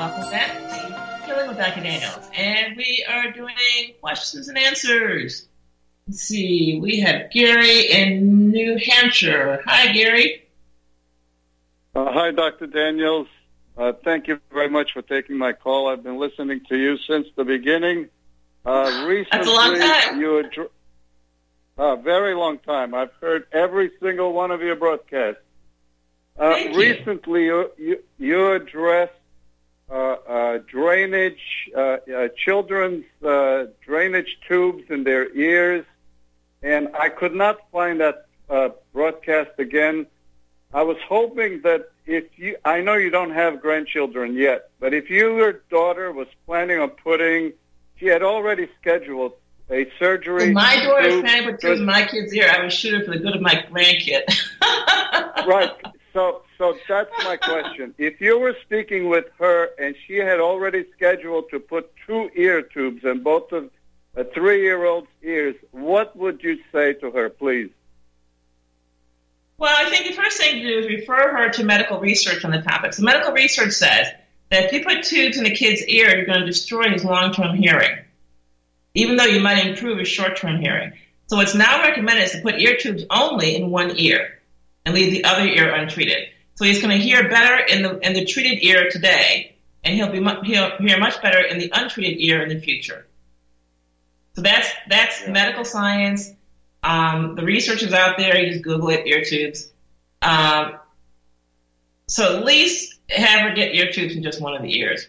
Welcome back to Healing with Dr. Daniels. And we are doing questions and answers. Let's see, we have Gary in New Hampshire. Hi, Gary. Hi, Dr. Daniels. Thank you very much for taking my call. I've been listening to you since the beginning. Recently, that's a long time. Very long time. I've heard every single one of your broadcasts. Recently, you addressed drainage, children's drainage tubes in their ears, and I could not find that broadcast again. I was hoping that I know you don't have grandchildren yet, but if your daughter was planning on she had already scheduled a surgery. Well, my daughter's planning to put tubes in my kid's ear. I would shoot her for the good of my grandkid. Right. So that's my question. If you were speaking with her and she had already scheduled to put 2 ear tubes in both of a 3-year-old's ears, what would you say to her, please? Well, I think the first thing to do is refer her to medical research on the topic. So medical research says that if you put tubes in a kid's ear, you're going to destroy his long-term hearing, even though you might improve his short-term hearing. So what's now recommended is to put ear tubes only in one ear and leave the other ear untreated. So he's going to hear better in the treated ear today, and he'll hear much better in the untreated ear in the future. So that's medical science. The research is out there. You just Google it, ear tubes. So at least have her get ear tubes in just one of the ears.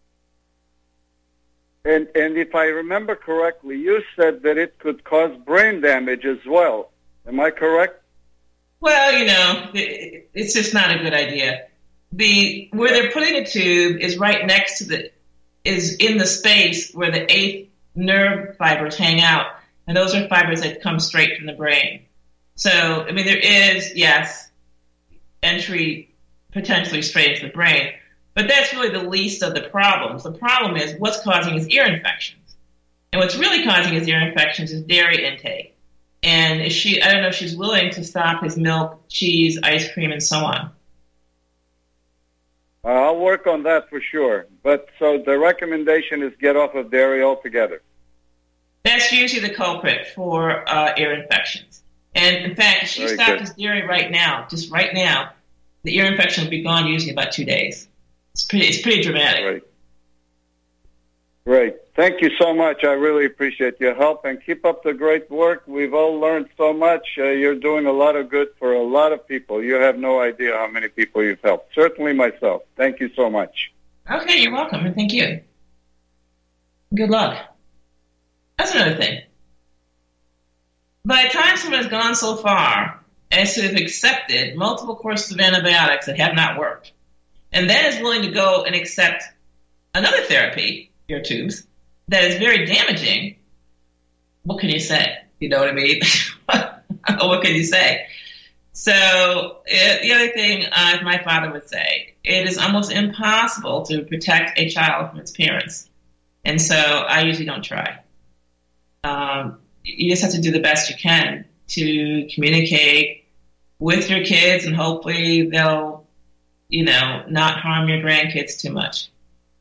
And if I remember correctly, you said that it could cause brain damage as well. Am I correct? Well, it's just not a good idea. Where they're putting the tube is right next to is in the space where the 8th nerve fibers hang out. And those are fibers that come straight from the brain. So, there is, yes, entry potentially straight into the brain. But that's really the least of the problems. The problem is what's causing his ear infections. And what's really causing his ear infections is dairy intake. And I don't know if she's willing to stop his milk, cheese, ice cream, and so on. I'll work on that for sure. But so the recommendation is get off of dairy altogether. That's usually the culprit for ear infections. And in fact, if she stopped his dairy just right now, the ear infection will be gone usually about 2 days. It's pretty dramatic. Right. Thank you so much. I really appreciate your help, and keep up the great work. We've all learned so much. You're doing a lot of good for a lot of people. You have no idea how many people you've helped. Certainly myself. Thank you so much. Okay, you're welcome, and thank you. Good luck. That's another thing. By the time someone has gone so far as to have accepted multiple courses of antibiotics that have not worked, and then is willing to go and accept another therapy, ear tubes, that is very damaging, what can you say? You know what I mean? What can you say? So the other thing my father would say, it is almost impossible to protect a child from its parents. And so I usually don't try. You just have to do the best you can to communicate with your kids, and hopefully they'll, not harm your grandkids too much.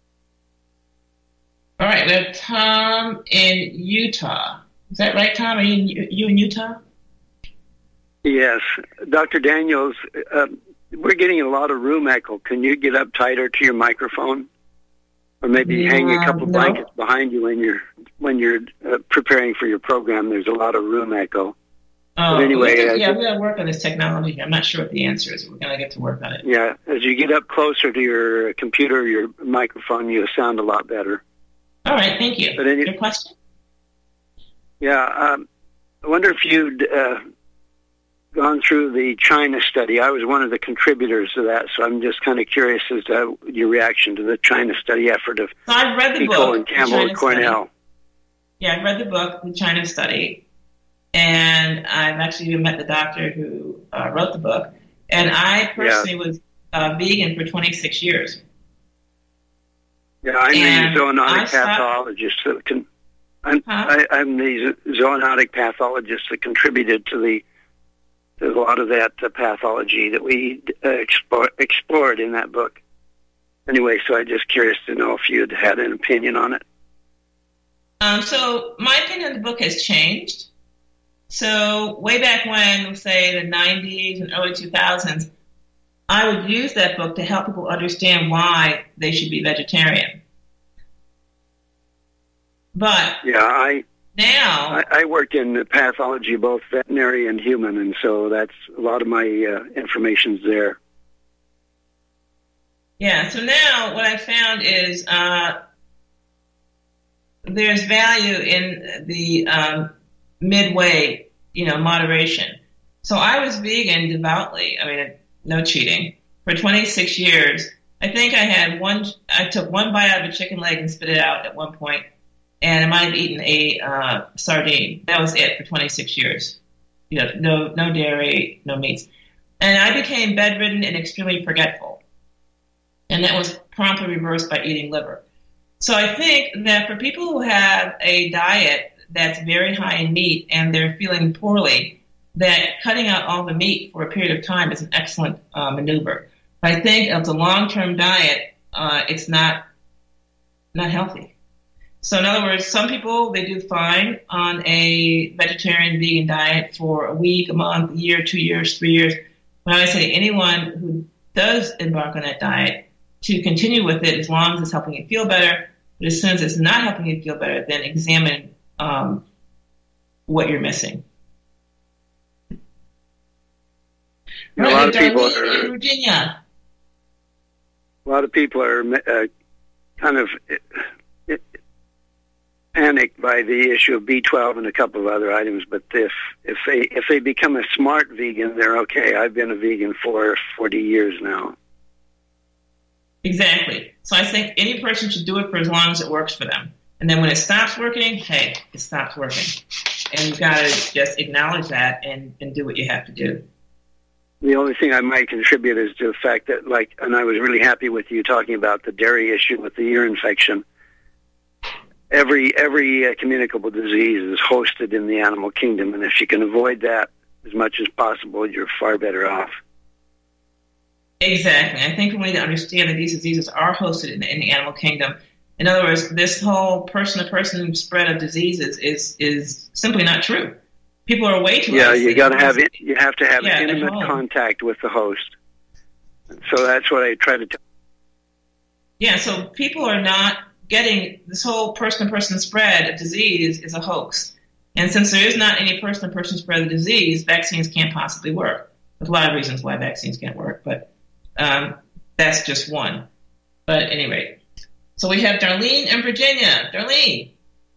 All right, we have Tom in Utah. Is that right, Tom? Are you in Utah? Yes. Dr. Daniels, we're getting a lot of room echo. Can you get up tighter to your microphone? Or maybe hang a couple blankets behind you when you're preparing for your program. There's a lot of room echo. But anyway, we got to work on this technology. I'm not sure what the answer is. We're going to get to work on it. Yeah, as you get up closer to your computer, your microphone, you sound a lot better. All right, thank you. Your question? Yeah, I wonder if you'd gone through the China study. I was one of the contributors to that, so I'm just kind of curious as to your reaction to the China study effort of I've read the Pico book, and Campbell and Cornell. Study. Yeah, I've read the book, The China Study, and I've actually even met the doctor who wrote the book. And I personally was vegan for 26 years. Yeah, I'm the zoonotic pathologist. I'm the zoonotic pathologist that contributed to a lot of that pathology that we explored in that book. Anyway, so I'm just curious to know if you'd had an opinion on it. So my opinion of the book has changed. So way back when, say, the 90s and early 2000s, I would use that book to help people understand why they should be vegetarian. But yeah, now I worked in pathology, both veterinary and human, and so that's a lot of my information's there. Yeah, so now what I found is there's value in the midway, moderation. So I was vegan devoutly, no cheating, for 26 years. I think I took one bite out of a chicken leg and spit it out at one point, and I might have eaten a sardine. That was it for 26 years. No dairy, no meats. And I became bedridden and extremely forgetful. And that was promptly reversed by eating liver. So I think that for people who have a diet that's very high in meat and they're feeling poorly, that cutting out all the meat for a period of time is an excellent maneuver. But I think of the long-term diet, it's not healthy. So in other words, some people, they do fine on a vegetarian, vegan diet for a week, a month, a year, 2 years, 3 years. But I say anyone who does embark on that diet to continue with it as long as it's helping you feel better. But as soon as it's not helping you feel better, then examine what you're missing. A lot of people in Virginia. A lot of people are kind of panicked by the issue of B12 and a couple of other items. But if they become a smart vegan, they're okay. I've been a vegan for 40 years now. Exactly. So I think any person should do it for as long as it works for them. And then when it stops working, hey, it stops working. And you've got to just acknowledge that and do what you have to do. The only thing I might contribute is to the fact that, and I was really happy with you talking about the dairy issue with the ear infection. Every communicable disease is hosted in the animal kingdom, and if you can avoid that as much as possible, you're far better off. Exactly. I think we need to understand that these diseases are hosted in the animal kingdom. In other words, this whole person-to-person spread of diseases is simply not true. People are way too. Yeah, you got to have it. You have to have intimate contact with the host. So that's what I try to tell. Yeah, so people are not getting this whole person-to-person spread of disease is a hoax. And since there is not any person-to-person spread of disease, vaccines can't possibly work. There's a lot of reasons why vaccines can't work, but that's just one. But at any rate, so we have Darlene in Virginia. Darlene.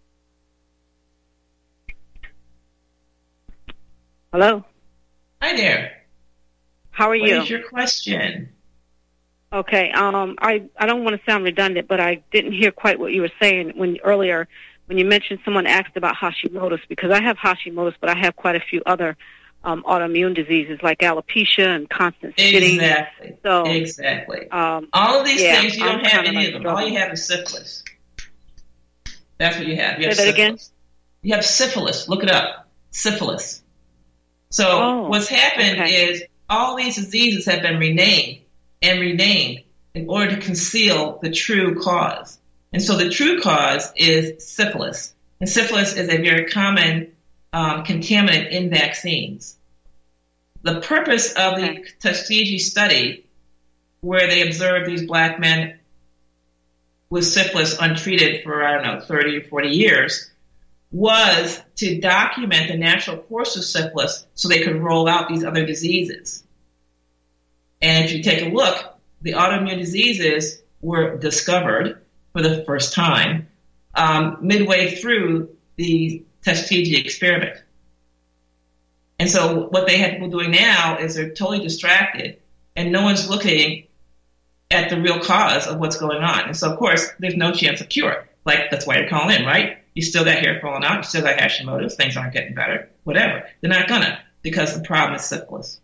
Hello. Hi there. How are you? What is your question? Okay. I don't want to sound redundant, but I didn't hear quite what you were saying when you mentioned someone asked about Hashimoto's, because I have Hashimoto's, but I have quite a few other autoimmune diseases like alopecia and constant sitting. Exactly. So, exactly. All of these things, you don't have any of them. All you have is syphilis. That's what you have. You have Say that again? You have syphilis. Look it up. Syphilis. So what's happened is all these diseases have been renamed in order to conceal the true cause. And so the true cause is syphilis. And syphilis is a very common contaminant in vaccines. The purpose of the Tuskegee study, where they observed these black men with syphilis untreated for, 30 or 40 years, was to document the natural course of syphilis so they could roll out these other diseases. And if you take a look, the autoimmune diseases were discovered for the first time midway through the Tuskegee experiment. And so what they have people doing now is they're totally distracted and no one's looking at the real cause of what's going on. And so, of course, there's no chance of cure. That's why you're calling in, right? You still got hair falling out. You still got Hashimoto's. Things aren't getting better. Whatever. They're not gonna, because the problem is syphilis.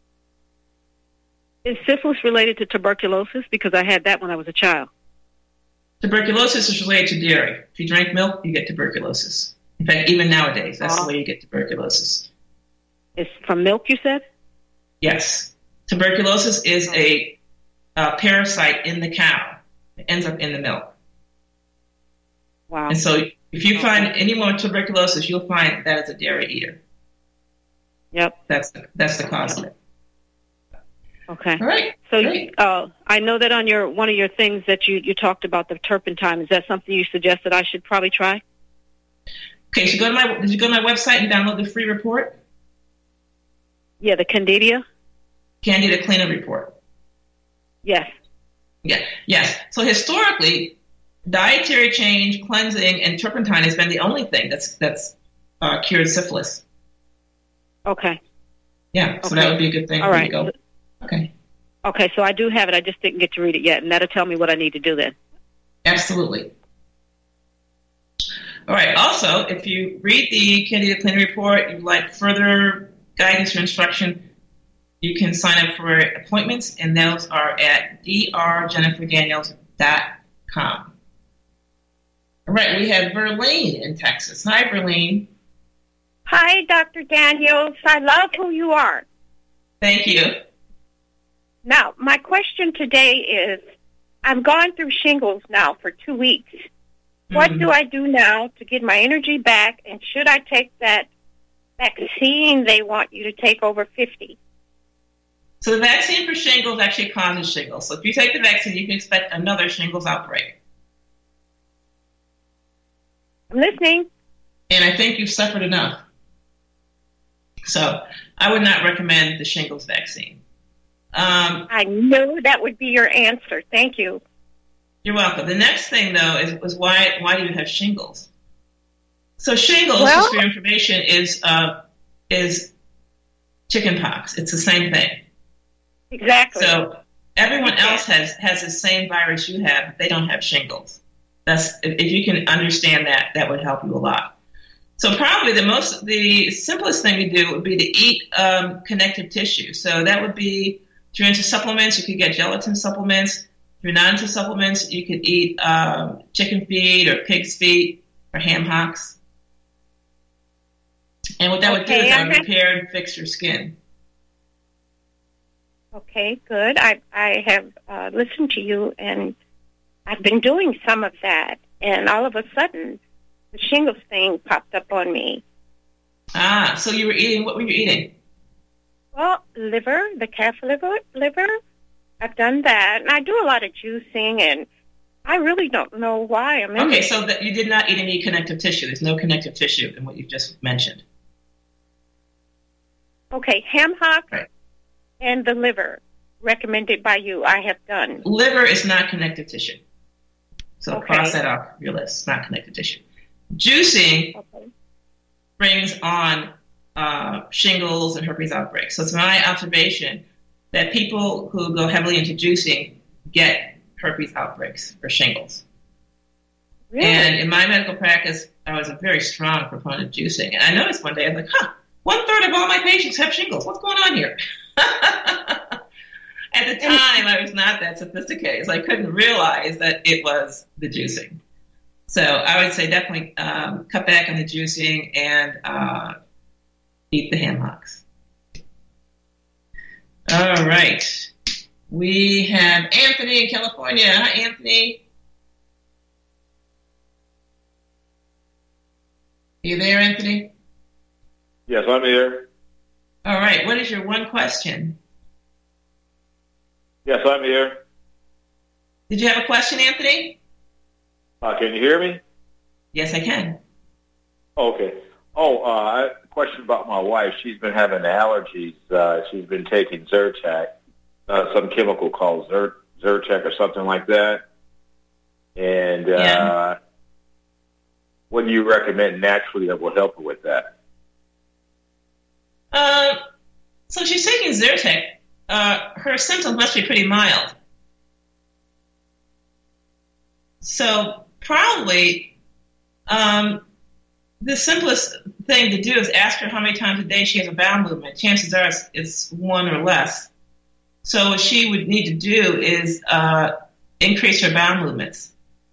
Is syphilis related to tuberculosis? Because I had that when I was a child. Tuberculosis is related to dairy. If you drink milk, you get tuberculosis. In fact, even nowadays, that's the way you get tuberculosis. It's from milk, you said? Yes. Tuberculosis is a parasite in the cow. It ends up in the milk. Wow. And so if you find anyone with tuberculosis, you'll find that is a dairy eater. Yep. That's the cause of it. Okay. All right. So I know that on one of your things that you talked about the turpentine. Is that something you suggested I should probably try? Okay, so did you go to my website and download the free report? Yeah, the Candida? Candida Cleanup Report. Yes. Yeah. Yes. So historically, dietary change, cleansing, and turpentine has been the only thing that's cured syphilis. Okay. Yeah, so okay. that would be a good thing All for right. you to go. Okay. Okay, so I do have it. I just didn't get to read it yet, and that'll tell me what I need to do then. Absolutely. All right. Also, if you read the Candida Cleanup Report, you'd like further guidance or instruction, you can sign up for appointments, and those are at drjenniferdaniels.com. All right, we have Verlene in Texas. Hi, Verlene. Hi, Dr. Daniels. I love who you are. Thank you. Now, my question today is, I've gone through shingles now for 2 weeks. What do I do now to get my energy back, and should I take that vaccine they want you to take over 50? So the vaccine for shingles actually causes shingles. So if you take the vaccine, you can expect another shingles outbreak. I'm listening. And I think you've suffered enough. So I would not recommend the shingles vaccine. I knew that would be your answer. Thank you. You're welcome. The next thing, though, is why do you have shingles? So shingles, just for your information, is chickenpox. It's the same thing. Exactly. So everyone else has the same virus you have, but they don't have shingles. If you can understand that, that would help you a lot. So probably the simplest thing to do would be to eat connective tissue. So that would be, if you're into supplements, you could get gelatin supplements. If you're not into supplements, you could eat chicken feet or pig's feet or ham hocks. And what that would do is that would repair and fix your skin. Okay, good. I have listened to you, and I've been doing some of that, and all of a sudden, the shingles thing popped up on me. So you were eating, what were you eating? Well, the calf liver. I've done that, and I do a lot of juicing, and I really don't know why I'm in Okay, so that you did not eat any connective tissue. There's no connective tissue in what you just mentioned. Okay, ham hock right. And the liver, recommended by you, I have done. Liver is not connective tissue. So Okay. cross that off your list. It's not connective tissue. Juicing brings on shingles and herpes outbreaks. So it's my observation that people who go heavily into juicing get herpes outbreaks or shingles. Really? And in my medical practice, I was a very strong proponent of juicing. And I noticed one day, I was like, 1/3 of all my patients have shingles. What's going on here? At the time, I was not that sophisticated, so I couldn't realize that it was the juicing. So I would say definitely cut back on the juicing and eat the ham hocks. All right. We have Anthony in California. Hi, Anthony. Are you there, Anthony? Yes, I'm here. All right. What is your one question? Yes, I'm here. Did you have a question, Anthony? Can you hear me? Yes, I can. Okay. I have a question about my wife. She's been having allergies. She's been taking Zyrtec, some chemical called Zyrtec or something like that. And what do you recommend naturally that will help her with that? So she's taking Zyrtec. Her symptoms must be pretty mild. So probably the simplest thing to do is ask her how many times a day she has a bowel movement. Chances are it's one or less. So what she would need to do is increase her bowel movements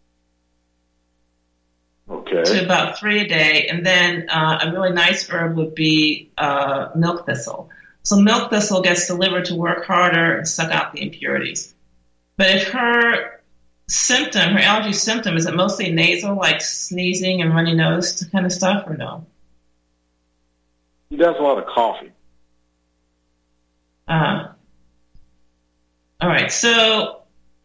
to about 3 a day. And then a really nice herb would be milk thistle. So milk thistle gets the liver to work harder and suck out the impurities. But if her her allergy symptom, is it mostly nasal, like sneezing and runny nose kind of stuff, or no? She does a lot of coughing. All right, so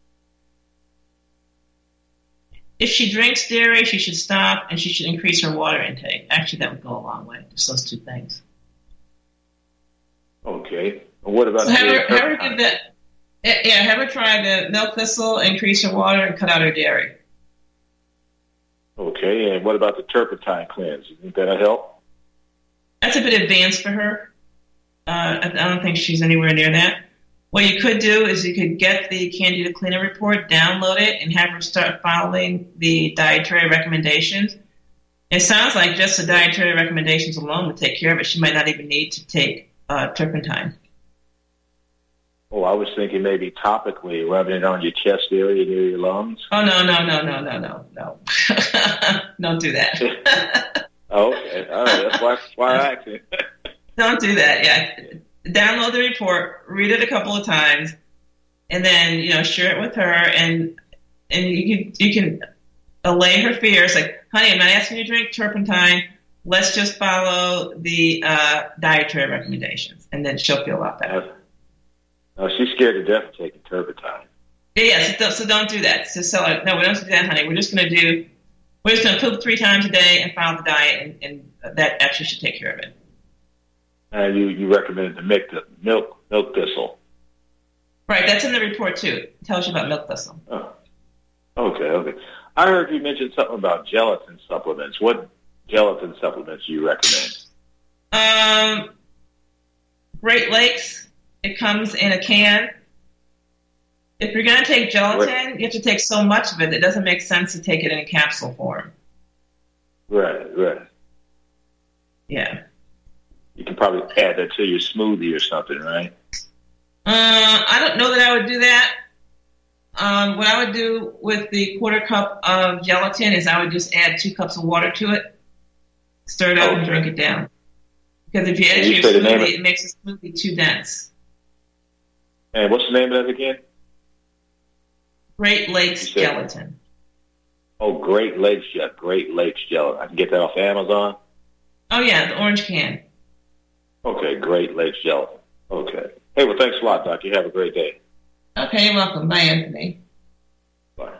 if she drinks dairy, she should stop, and she should increase her water intake. Actually, that would go a long way, just those two things. Okay. And what about have her give that? Yeah, have her try the milk thistle, increase her water, and cut out her dairy. Okay, and what about the turpentine cleanse? You think that'll help? That's a bit advanced for her. I don't think she's anywhere near that. What you could do is you could get the Candida Cleaner Report, download it, and have her start following the dietary recommendations. It sounds like just the dietary recommendations alone would take care of it. She might not even need to take turpentine. Oh, I was thinking maybe topically, rubbing it on your chest area near your lungs. Oh, no. Don't do that. Okay, all right. That's why I asked it. Don't do that, yeah. Download the report, read it a couple of times, and then, share it with her, and you can allay her fears. Like, honey, I'm not asking you to drink turpentine. Let's just follow the dietary recommendations, and then she'll feel a lot better. No, she's scared to death of taking turpentine. Yeah, so don't do that. So tell her, no, we don't do that, honey. We're just going to poop 3 times a day and follow the diet, and that actually should take care of it. You recommended the milk thistle. Right, that's in the report too. It tells you about milk thistle. Oh, okay. I heard you mention something about gelatin supplements. What gelatin supplements do you recommend? Great Lakes. It comes in a can. If you're going to take gelatin, you have to take so much of it, it doesn't make sense to take it in a capsule form. Right. Yeah. You can probably add that to your smoothie or something, right? I don't know that I would do that. What I would do with the 1/4 cup of gelatin is I would just add 2 cups of water to it, stir it up, and drink it down. Because if you add it to your smoothie, it makes the smoothie too dense. And what's the name of that again? Great Lakes Gelatin. Oh, Great Lakes Gelatin. I can get that off Amazon? Oh, yeah, the orange can. Okay, Great Lakes Gelatin. Okay. Hey, well, thanks a lot, Doc. You have a great day. Okay, you're welcome. Bye, Anthony. Bye.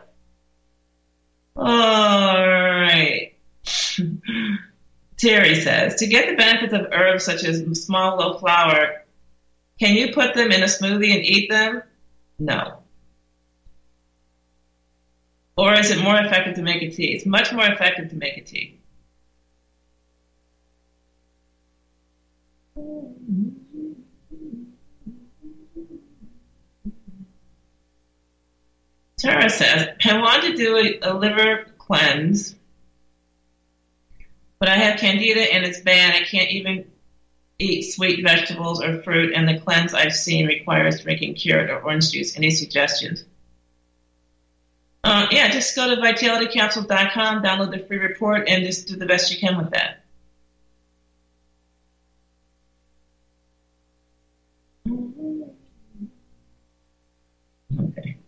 All right. Terry says, to get the benefits of herbs such as small low flower, can you put them in a smoothie and eat them? No. Or is it more effective to make a tea? It's much more effective to make a tea. Tara says, I want to do a liver cleanse, but I have candida and it's bad. I can't even eat sweet vegetables or fruit, and the cleanse I've seen requires drinking carrot or orange juice. Any suggestions? Just go to vitalitycapsule.com, download the free report, and just do the best you can with that. Okay.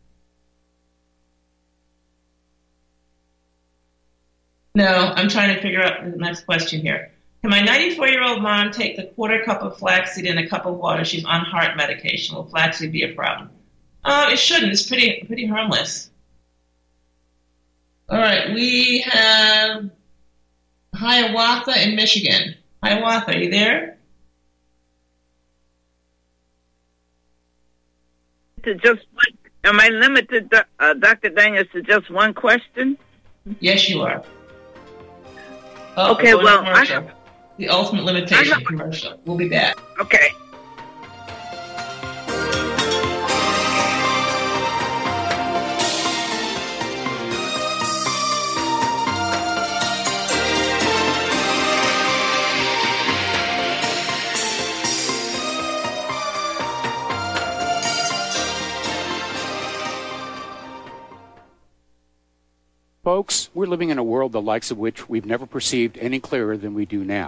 No, I'm trying to figure out the next question here. Can my 94-year-old mom take the 1/4 cup of flaxseed in a cup of water? She's on heart medication. Will flaxseed be a problem? It shouldn't. It's pretty harmless. All right, we have Hiawatha in Michigan. Hiawatha, are you there? Am I limited, Dr. Daniels, to just one question? Yes, you are. Okay, well, the ultimate limitation commercial. We'll be back. Okay. Folks, we're living in a world the likes of which we've never perceived any clearer than we do now.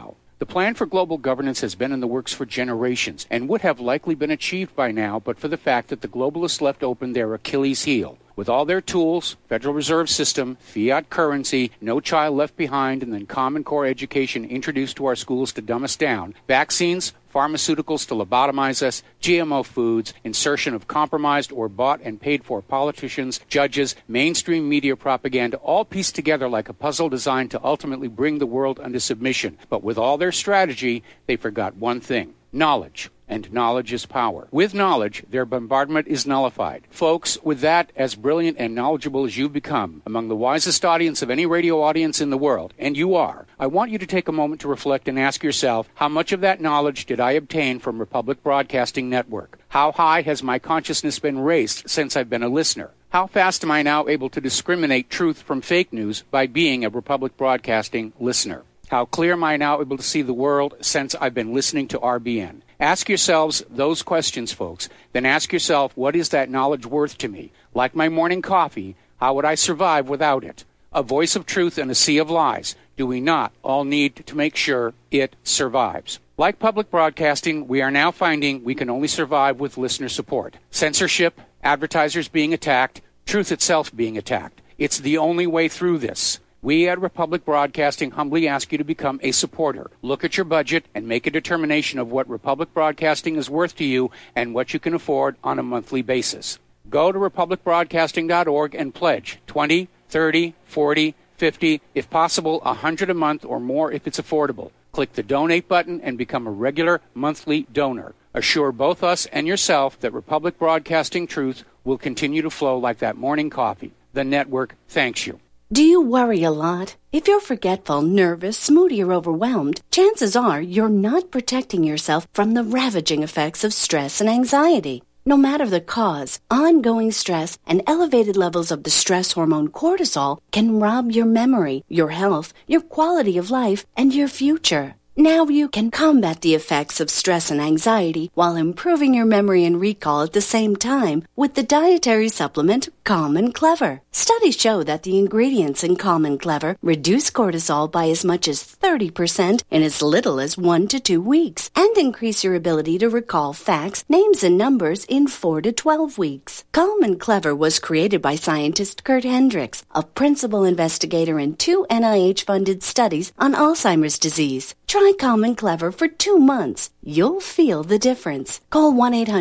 The plan for global governance has been in the works for generations and would have likely been achieved by now but for the fact that the globalists left open their Achilles heel. With all their tools, Federal Reserve System, fiat currency, no child left behind, and then Common Core education introduced to our schools to dumb us down, vaccines, pharmaceuticals to lobotomize us, GMO foods, insertion of compromised or bought and paid for politicians, judges, mainstream media propaganda, all pieced together like a puzzle designed to ultimately bring the world under submission. But with all their strategy, they forgot one thing: knowledge. And knowledge is power. With knowledge, their bombardment is nullified. Folks, with that, as brilliant and knowledgeable as you've become, among the wisest audience of any radio audience in the world, and you are, I want you to take a moment to reflect and ask yourself, how much of that knowledge did I obtain from Republic Broadcasting Network? How high has my consciousness been raised since I've been a listener? How fast am I now able to discriminate truth from fake news by being a Republic Broadcasting listener? How clear am I now able to see the world since I've been listening to RBN? Ask yourselves those questions, folks. Then ask yourself, what is that knowledge worth to me? Like my morning coffee, how would I survive without it? A voice of truth in a sea of lies. Do we not all need to make sure it survives? Like public broadcasting, we are now finding we can only survive with listener support. Censorship, advertisers being attacked, truth itself being attacked. It's the only way through this. We at Republic Broadcasting humbly ask you to become a supporter. Look at your budget and make a determination of what Republic Broadcasting is worth to you and what you can afford on a monthly basis. Go to republicbroadcasting.org and pledge $20, $30, $40, $50, if possible, $100 a month or more if it's affordable. Click the donate button and become a regular monthly donor. Assure both us and yourself that Republic Broadcasting truth will continue to flow like that morning coffee. The network thanks you. Do you worry a lot? If you're forgetful, nervous, moody, or overwhelmed, chances are you're not protecting yourself from the ravaging effects of stress and anxiety. No matter the cause, ongoing stress and elevated levels of the stress hormone cortisol can rob your memory, your health, your quality of life, and your future. Now you can combat the effects of stress and anxiety while improving your memory and recall at the same time with the dietary supplement Calm and Clever. Studies show that the ingredients in Calm and Clever reduce cortisol by as much as 30% in as little as 1 to 2 weeks and increase your ability to recall facts, names, and numbers in 4 to 12 weeks. Calm and Clever was created by scientist Kurt Hendricks, a principal investigator in 2 NIH-funded studies on Alzheimer's disease. Try Calm and Clever for 2 months. You'll feel the difference. Call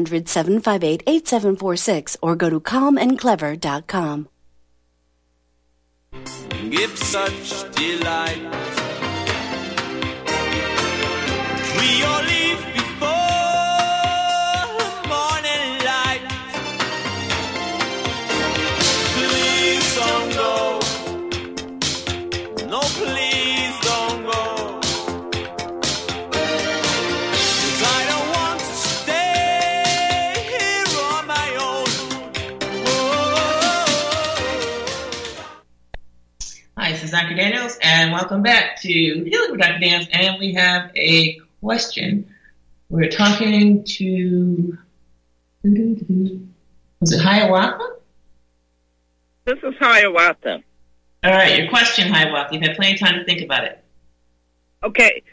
1-800-758-8746 or go to calmandclever.com. Give such delight. We all leave before morning light. Please don't go. No, please don't go. Hi, this is Dr. Daniels, and welcome back to Healing with Dr. Daniels, and we have a question. We're talking to, was it Hiawatha? This is Hiawatha. All right, your question, Hiawatha. You've had plenty of time to think about it. Okay,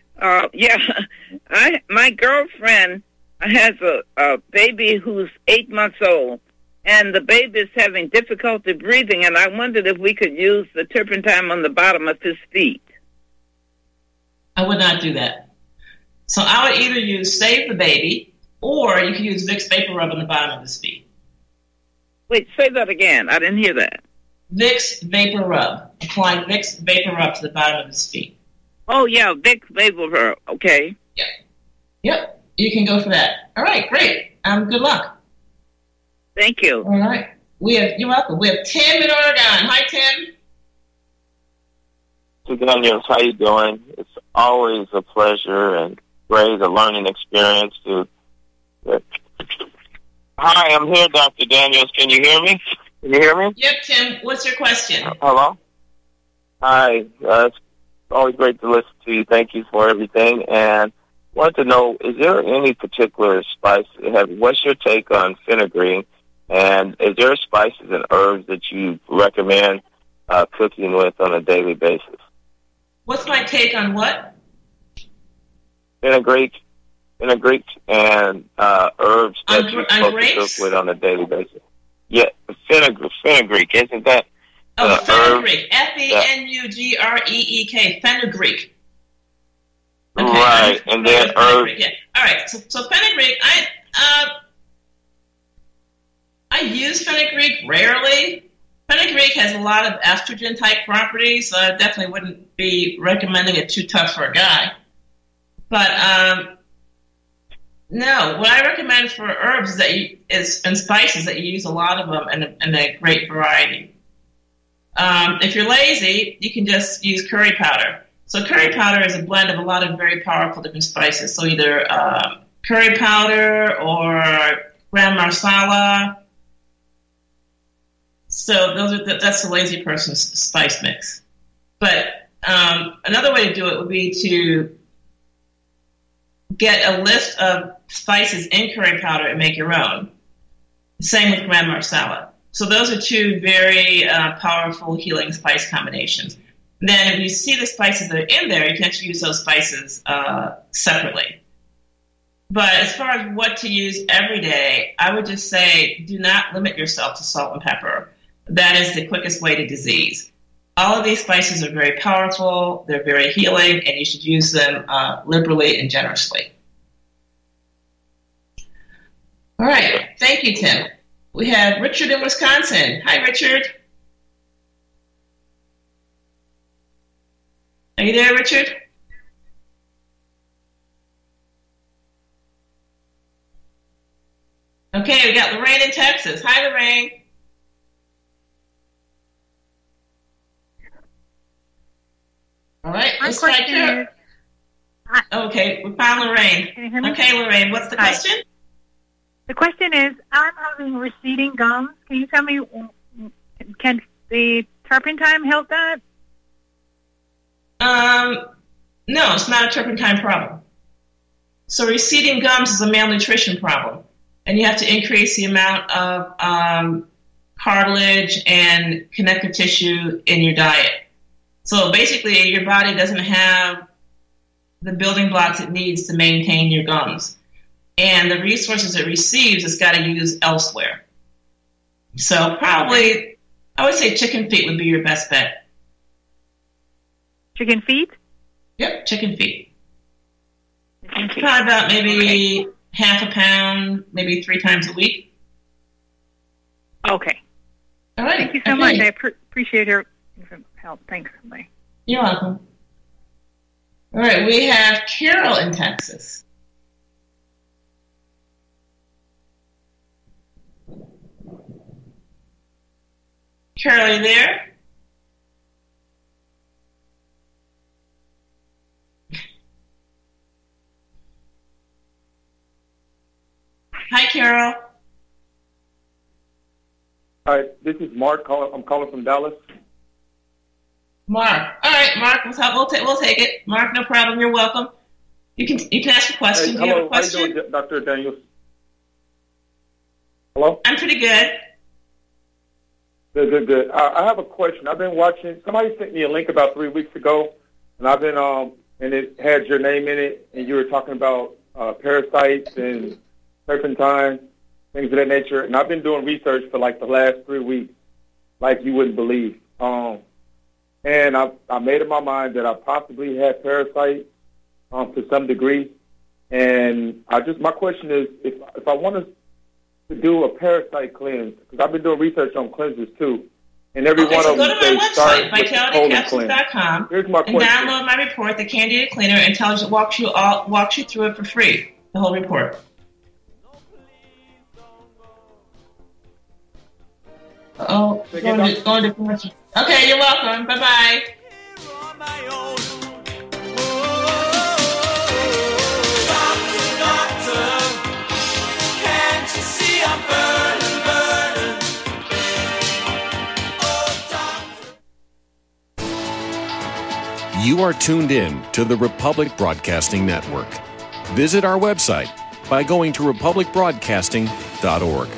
my girlfriend has a baby who's 8 months old. And the baby is having difficulty breathing, and I wondered if we could use the turpentine on the bottom of his feet. I would not do that. So I would either use Save the Baby, or you can use Vicks Vapor Rub on the bottom of his feet. Wait, say that again. I didn't hear that. Vicks Vapor Rub. Apply Vicks Vapor Rub to the bottom of his feet. Oh, yeah, Vicks Vapor Rub. Okay. Yep. You can go for that. All right, great. Good luck. Thank you. All right. You're welcome. We have Tim in Oregon. Hi, Tim. Mr. Daniels, how you doing? It's always a pleasure and great, a learning experience to. Hi, I'm here, Dr. Daniels. Can you hear me? Can you hear me? Yep, Tim. What's your question? Hello? Hi. It's always great to listen to you. Thank you for everything. And I wanted to know, is there any particular spice? What's your take on fenugreek? And is there spices and herbs that you recommend cooking with on a daily basis? What's my take on what? fenugreek, and herbs that you're supposed to grapes? cook with on a daily basis. Yeah, fenugreek, isn't that? Fenugreek, Fenugreek, fenugreek. Okay, right, and then herbs. Yeah. All right, so fenugreek, I use fenugreek rarely. Fenugreek has a lot of estrogen-type properties, so I definitely wouldn't be recommending it too tough for a guy. But no, what I recommend for herbs and spices that you use a lot of them and a great variety. If you're lazy, you can just use curry powder. So curry powder is a blend of a lot of very powerful different spices. So either curry powder or gram masala. So that's the lazy person's spice mix. But another way to do it would be to get a list of spices in curry powder and make your own. Same with gram masala. So those are two very powerful healing spice combinations. Then if you see the spices that are in there, you can actually use those spices separately. But as far as what to use every day, I would just say do not limit yourself to salt and pepper. That is the quickest way to disease. All of these spices are very powerful, they're very healing, and you should use them liberally and generously. All right, thank you, Tim. We have Richard in Wisconsin. Hi, Richard. Are you there, Richard? Okay, we got Lorraine in Texas. Hi, Lorraine. All right, let's try Carol. Okay, we found Lorraine. Can you hear me? Okay, Lorraine, what's the question? The question is, I'm having receding gums. Can you tell me, can the turpentine help that? No, it's not a turpentine problem. So receding gums is a malnutrition problem, and you have to increase the amount of cartilage and connective tissue in your diet. So basically, your body doesn't have the building blocks it needs to maintain your gums. And the resources it receives, it's got to use elsewhere. So probably, I would say chicken feet would be your best bet. Chicken feet? Yep, chicken feet. Probably about maybe half a pound, maybe 3 times a week. Okay. All right. Thank you so much. I appreciate your help. Thanks. Bye. You're welcome. All right, we have Carol in Texas. Carol, are you there? Hi, Carol. Hi, this is Mark. I'm calling from Dallas. Mark. All right, Mark. We'll take it. Mark, no problem. You're welcome. You can ask a question. Hey, Do you have a hello. question? How you doing, Dr. Daniels? Hello? I'm pretty good. Good. I have a question. I've been watching. Somebody sent me a link about 3 weeks ago, and I've been and it had your name in it, and you were talking about parasites and turpentine, things of that nature. And I've been doing research for like the last 3 weeks, like you wouldn't believe. And I made up my mind that I possibly had parasites to some degree. And my question is, if I want to do a parasite cleanse, because I've been doing research on cleanses too, and every one of them they start with vitalitycapsules.com Here's my and question. download my report, The Candida Cleaner, and walks you through it for free, the whole report. Oh, going to commercial. Okay, you're welcome. Bye-bye. You are tuned in to the Republic Broadcasting Network. Visit our website by going to republicbroadcasting.org.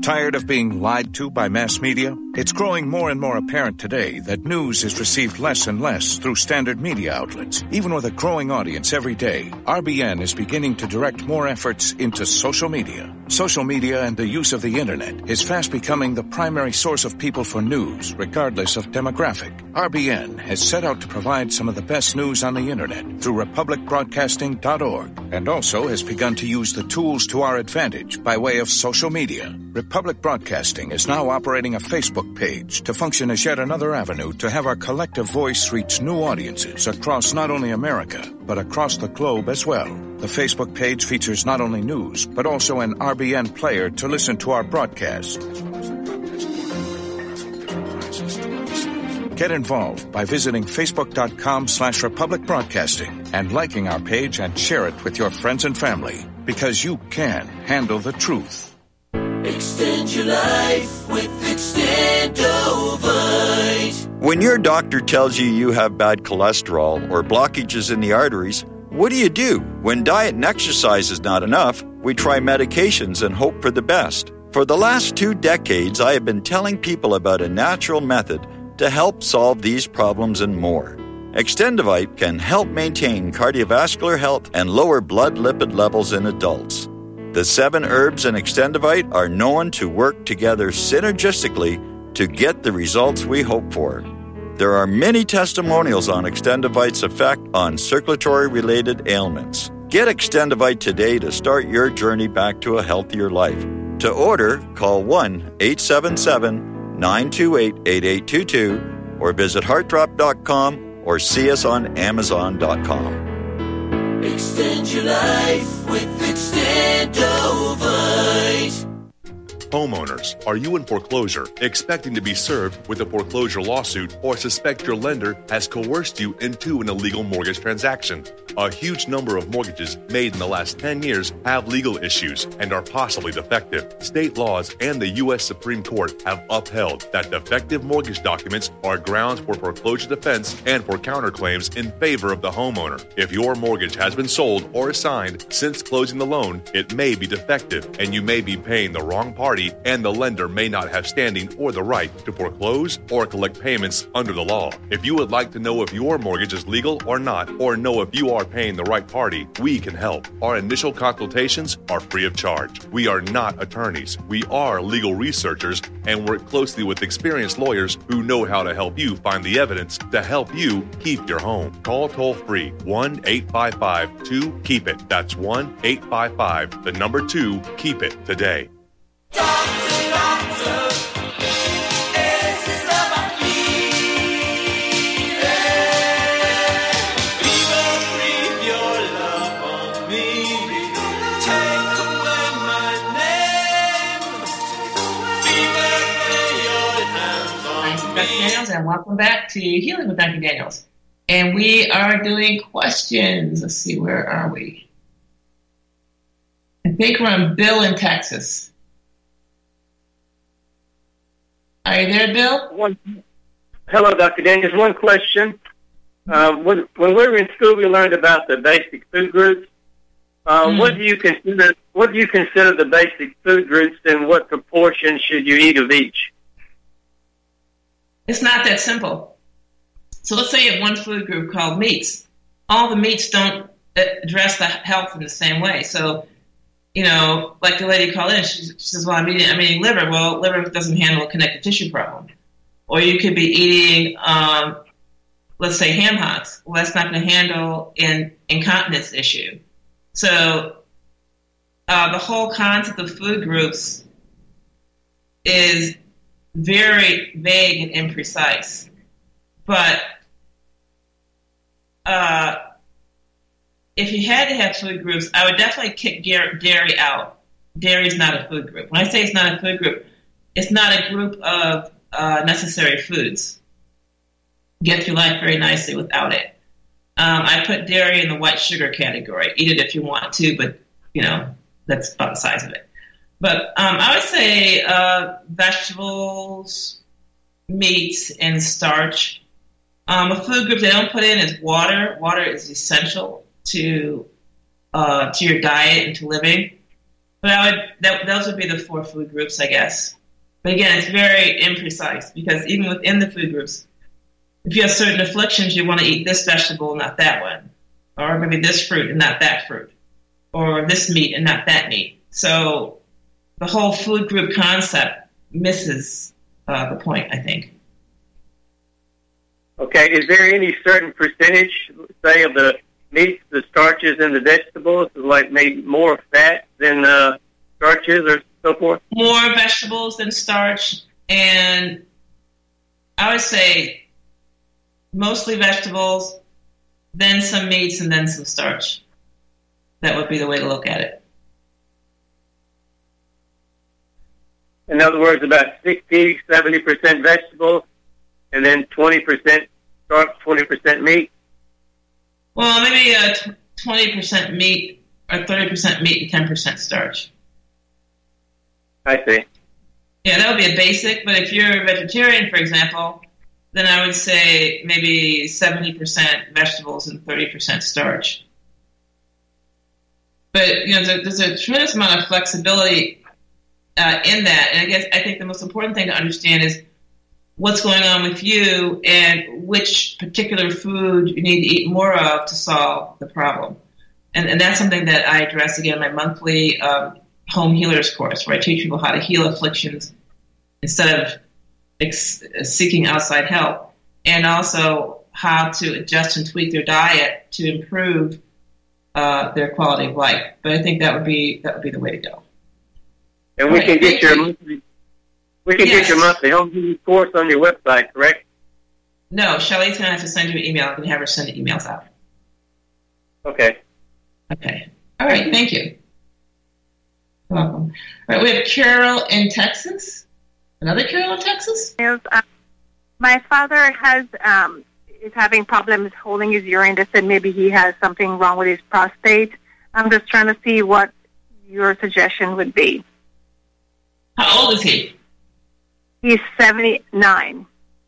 Tired of being lied to by mass media? It's growing more and more apparent today that news is received less and less through standard media outlets. Even with a growing audience every day, RBN is beginning to direct more efforts into social media. Social media and the use of the internet is fast becoming the primary source of people for news, regardless of demographic. RBN has set out to provide some of the best news on the internet through republicbroadcasting.org, and also has begun to use the tools to our advantage by way of social media. Republic Broadcasting is now operating a Facebook page to function as yet another avenue to have our collective voice reach new audiences across not only America, but across the globe as well. The Facebook page features not only news, but also an RBN player to listen to our broadcast. Get involved by visiting facebook.com/Republic Broadcasting and liking our page and share it with your friends and family, because you can handle the truth. Extend your life with Extendovite. When your doctor tells you have bad cholesterol or blockages in the arteries, what do? When diet and exercise is not enough, we try medications and hope for the best. For the last 2 decades, I have been telling people about a natural method to help solve these problems and more. Extendovite can help maintain cardiovascular health and lower blood lipid levels in adults. The 7 herbs in Extendovite are known to work together synergistically to get the results we hope for. There are many testimonials on Extendovite's effect on circulatory-related ailments. Get Extendovite today to start your journey back to a healthier life. To order, call 1-877-928-8822 or visit heartdrop.com or see us on amazon.com. Extend your life with Extendovite. Homeowners, are you in foreclosure, expecting to be served with a foreclosure lawsuit, or suspect your lender has coerced you into an illegal mortgage transaction? A huge number of mortgages made in the last 10 years have legal issues and are possibly defective. State laws and the U.S. Supreme Court have upheld that defective mortgage documents are grounds for foreclosure defense and for counterclaims in favor of the homeowner. If your mortgage has been sold or assigned since closing the loan, it may be defective and you may be paying the wrong party, and the lender may not have standing or the right to foreclose or collect payments under the law. If you would like to know if your mortgage is legal or not, or know if you are paying the right party, we can help. Our initial consultations are free of charge. We are not attorneys. We are legal researchers and work closely with experienced lawyers who know how to help you find the evidence to help you keep your home. Call toll-free 1-855-2-KEEP-IT. That's 1-855, the number 2, keep it today. Doctor, is this about fever? Fever, breathe your love on me. Take away my name. Fever, lay your hands on I'm Dr. Daniels, and welcome back to Healing with Dr. Daniels. And we are doing questions. Let's see, where are we? I think we're on Bill in Texas. Are you there, Bill? Hello, Dr. Daniels. One question. When we were in school, we learned about the basic food groups. What do you consider the basic food groups, and what proportion should you eat of each? It's not that simple. So let's say you have one food group called meats. All the meats don't address the health in the same way. So, you know, like the lady called in, she says, well, I'm eating liver. Well, liver doesn't handle a connective tissue problem. Or you could be eating, let's say, ham hocks. Well, that's not going to handle an incontinence issue. So the whole concept of food groups is very vague and imprecise. But if you had to have food groups, I would definitely kick dairy out. Dairy is not a food group. When I say it's not a food group, it's not a group of necessary foods. Get through life very nicely without it. I put dairy in the white sugar category. Eat it if you want to, but, you know, that's about the size of it. But I would say vegetables, meats, and starch. A food group they don't put in is water. Water is essential to your diet and to living. But those would be the 4 food groups, I guess. But again, it's very imprecise because even within the food groups, if you have certain afflictions, you want to eat this vegetable, not that one. Or maybe this fruit and not that fruit. Or this meat and not that meat. So the whole food group concept misses the point, I think. Okay, is there any certain percentage, say, of the meats, the starches, and the vegetables, like maybe more fat than starches or so forth? More vegetables than starch, and I would say mostly vegetables, then some meats, and then some starch. That would be the way to look at it. In other words, about 60, 70% vegetables, and then 20% starch, 20% meat? Well, maybe 20% meat, or 30% meat and 10% starch. I see. Yeah, that would be a basic, but if you're a vegetarian, for example, then I would say maybe 70% vegetables and 30% starch. But, there's a tremendous amount of flexibility in that. And I think the most important thing to understand is what's going on with you and which particular food you need to eat more of to solve the problem. And that's something that I address again in my monthly Home Healers course, where I teach people how to heal afflictions instead of seeking outside help, and also how to adjust and tweak their diet to improve their quality of life. But I think that would be the way to go. And we can get your monthly home healing course on your website, correct? No, Shelley's going to have to send you an email. I'm going to have her send the emails out. Okay. Okay. All right. Thank you. You're welcome. All right. We have Carol in Texas. Another Carol in Texas? My father is having problems holding his urine. They said maybe he has something wrong with his prostate. I'm just trying to see what your suggestion would be. How old is he? He's 79.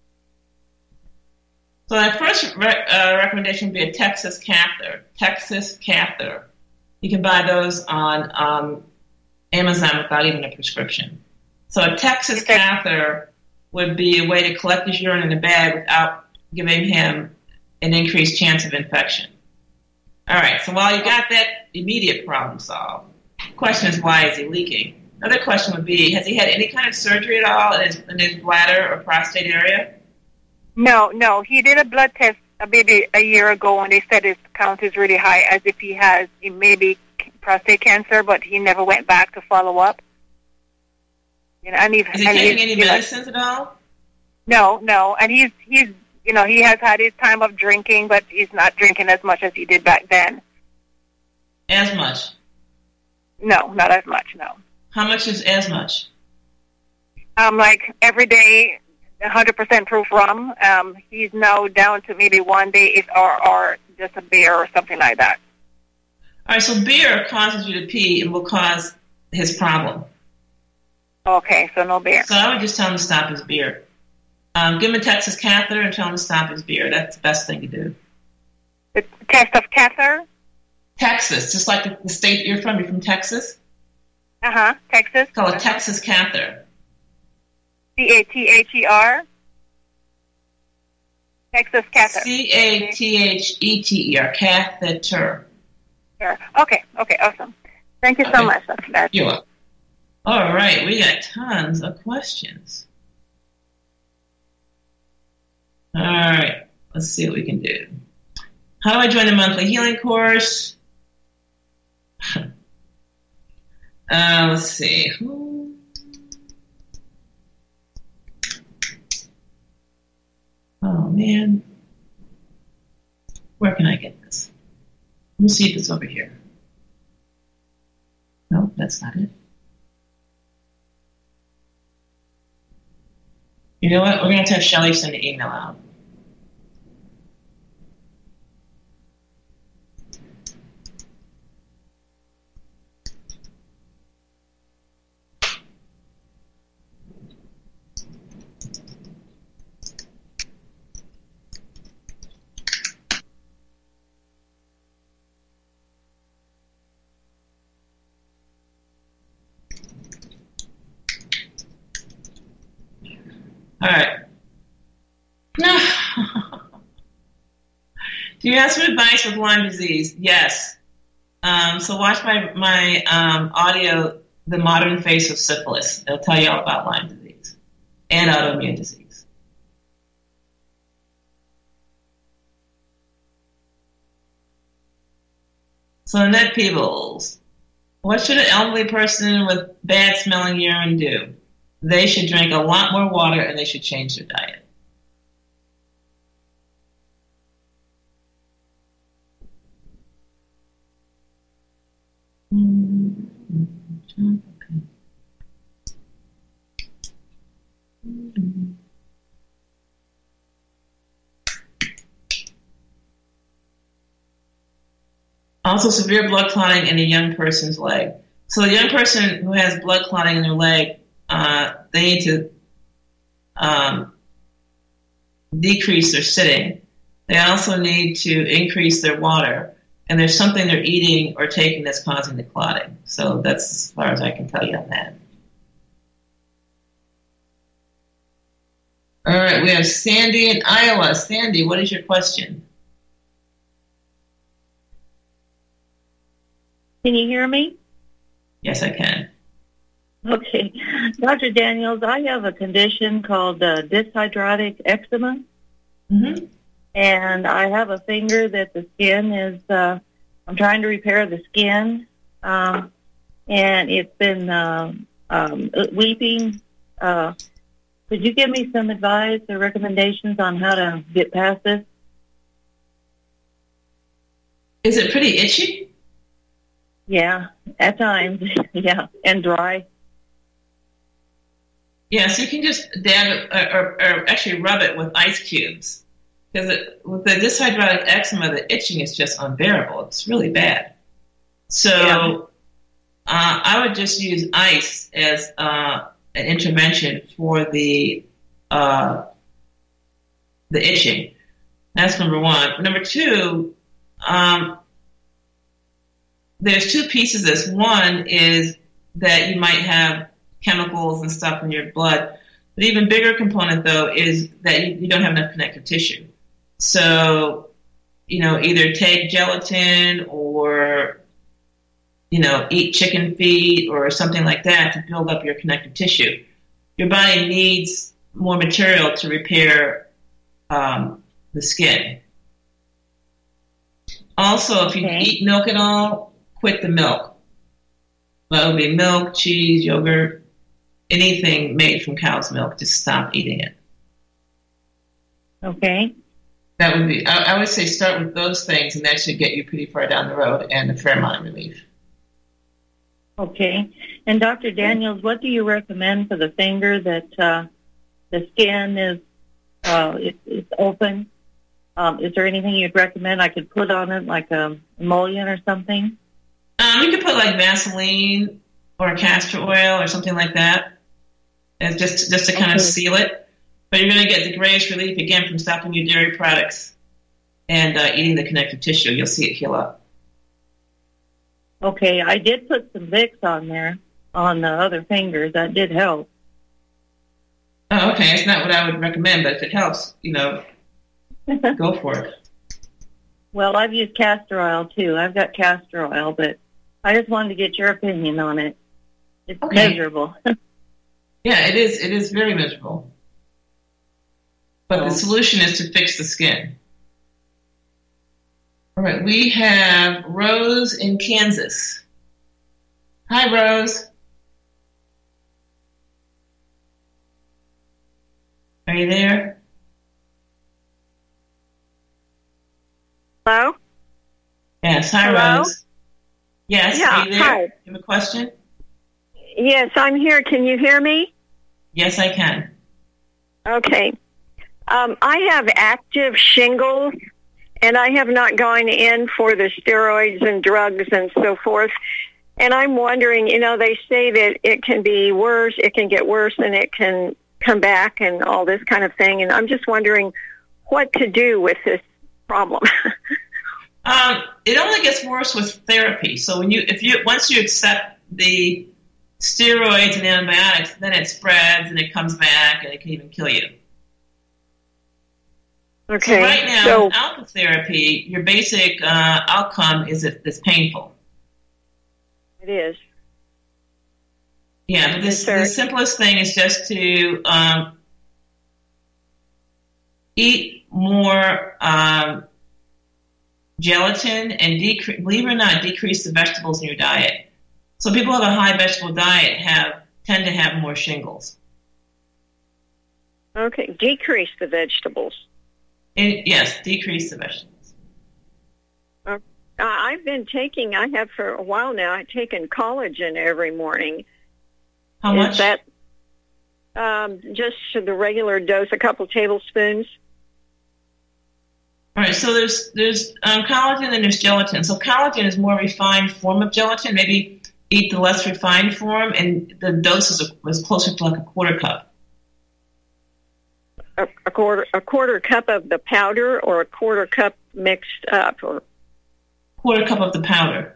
So my first recommendation would be a Texas catheter. Texas catheter. You can buy those on Amazon without even a prescription. So a Texas catheter would be a way to collect his urine in a bag without giving him an increased chance of infection. All right, so while you got that immediate problem solved, the question is, why is he leaking? Another question would be, has he had any kind of surgery at all in his bladder or prostate area? No. He did a blood test maybe a year ago, and they said his count is really high, as if he has maybe prostate cancer, but he never went back to follow up. And is he taking any medicines at all? No. And he's he has had his time of drinking, but he's not drinking as much as he did back then. As much? No, not as much, no. How much is as much? Like every day, 100% proof rum. He's now down to maybe one day or just a beer or something like that. All right, so beer causes you to pee and will cause his problem. Okay, so no beer. So I would just tell him to stop his beer. Give him a Texas catheter and tell him to stop his beer. That's the best thing to do. The test of catheter? Texas, just like the state you're from. You're from Texas? Texas. It's called a Texas catheter. C-A-T-H-E-R? Texas catheter. C-A-T-H-E-T-E-R, catheter. Okay, awesome. Thank you so much for that. You're welcome. All right, we got tons of questions. All right, let's see what we can do. How do I join the monthly healing course? Let's see. Oh, man. Where can I get this? Let me see if it's over here. No, that's not it. You know what? We're going to have Shelley send an email out. All right. No. Do you have some advice with Lyme disease? Yes. So watch my audio, The Modern Face of Syphilis. It'll tell you all about Lyme disease and autoimmune disease. So Annette Peebles, what should an elderly person with bad smelling urine do? They should drink a lot more water and they should change their diet. Also, severe blood clotting in a young person's leg. So a young person who has blood clotting in their leg, they need to decrease their sitting. They also need to increase their water. And there's something they're eating or taking that's causing the clotting. So that's as far as I can tell you on that. All right, we have Sandy in Iowa. Sandy, what is your question? Can you hear me? Yes, I can. Okay. Dr. Daniels, I have a condition called dyshydrotic eczema. Mm-hmm. And I have a finger that the skin is, I'm trying to repair the skin. And it's been weeping. Could you give me some advice or recommendations on how to get past this? Is it pretty itchy? Yeah, at times. Yeah, and dry. Yeah, so you can just dab it or actually rub it with ice cubes. Because with the dyshydrotic eczema, the itching is just unbearable. It's really bad. So I would just use ice as an intervention for the itching. That's number one. Number two, there's two pieces of this. One is that you might have chemicals and stuff in your blood. But even bigger component, though, is that you don't have enough connective tissue. So, either take gelatin or, eat chicken feet or something like that to build up your connective tissue. Your body needs more material to repair the skin. Also, if you eat milk at all, quit the milk. That would be milk, cheese, yogurt, anything made from cow's milk. Just stop eating it. Okay. That would be, I would say start with those things, and that should get you pretty far down the road and a fair amount of relief. Okay. And Dr. Daniels, what do you recommend for the finger that the skin is it's open? Is there anything you'd recommend I could put on it, like a emollient or something? You could put like Vaseline or castor oil or something like that, and just to kind of seal it. But you're going to get the greatest relief, again, from stopping your dairy products and eating the connective tissue. You'll see it heal up. Okay, I did put some Vicks on there on the other fingers. That did help. Oh, okay. It's not what I would recommend, but if it helps, go for it. Well, I've used castor oil, too. I've got castor oil, but I just wanted to get your opinion on it. It's miserable. Yeah, it is. It is very miserable. But the solution is to fix the skin. All right, we have Rose in Kansas. Hi, Rose. Are you there? Hello? Yes, hi, Hello? Rose. Yes, Yeah, are you there? hi. You have a question? Yes, I'm here. Can you hear me? Yes, I can. Okay. I have active shingles, and I have not gone in for the steroids and drugs and so forth. And I'm wondering, they say that it can be worse, it can get worse, and it can come back and all this kind of thing. And I'm just wondering what to do with this problem. It only gets worse with therapy. So once you accept the steroids and antibiotics, then it spreads and it comes back and it can even kill you. Okay. So right now, with alpha therapy, your basic outcome is it's painful. It is. Yeah, but the simplest thing is just to eat more gelatin and believe it or not, decrease the vegetables in your diet. So people who have a high vegetable diet tend to have more shingles. Okay, decrease the vegetables. Yes, decrease the vegetables. I've been taking, I have for a while now, I've taken collagen every morning. How much? Is that just the regular dose, a couple tablespoons? All right, so there's collagen and there's gelatin. So collagen is more refined form of gelatin. Maybe eat the less refined form, and the dose was closer to like a quarter cup. A quarter cup of the powder, or a quarter cup mixed up, or quarter cup of the powder.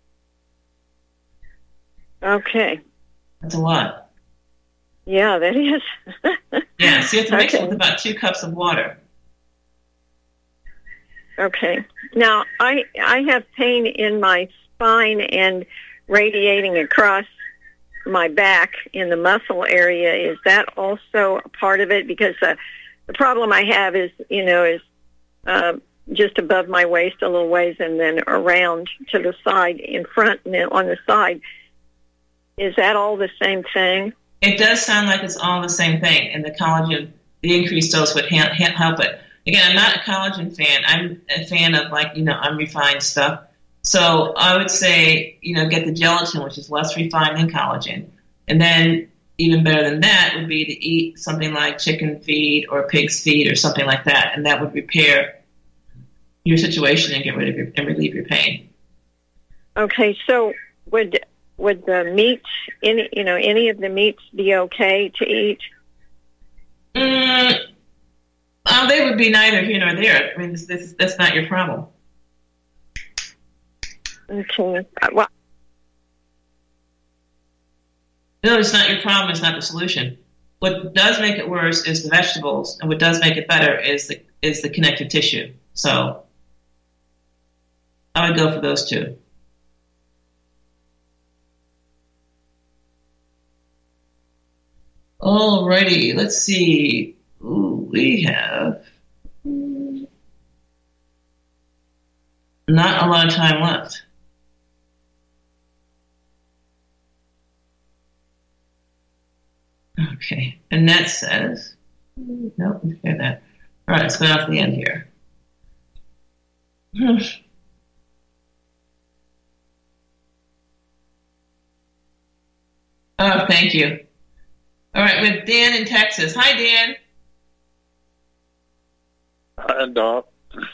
Okay, that's a lot. Yeah, that is. Yeah, so you have to mix it with about 2 cups of water. Okay. Now I have pain in my spine and radiating across my back in the muscle area. Is that also a part of it? Because the problem I have is just above my waist a little ways, and then around to the side, in front, and then on the side. Is that all the same thing? It does sound like it's all the same thing, and the collagen, the increased dose would help it. Again, I'm not a collagen fan. I'm a fan of unrefined stuff. So I would say, get the gelatin, which is less refined than collagen. And then even better than that would be to eat something like chicken feed or pig's feed or something like that. And that would repair your situation and get rid of and relieve your pain. Okay. So would the meats, any of the meats be okay to eat? They would be neither here nor there. I mean, that's not your problem. Okay. Well, no, it's not your problem. It's not the solution. What does make it worse is the vegetables, and what does make it better is the connective tissue. So I would go for those two. Alrighty, let's see. Ooh, we have not a lot of time left. Okay, Annette says, nope, forget that. All right, let's go down to the end here. Oh, thank you. All right, with Dan in Texas. Hi, Dan. Hi, Doc.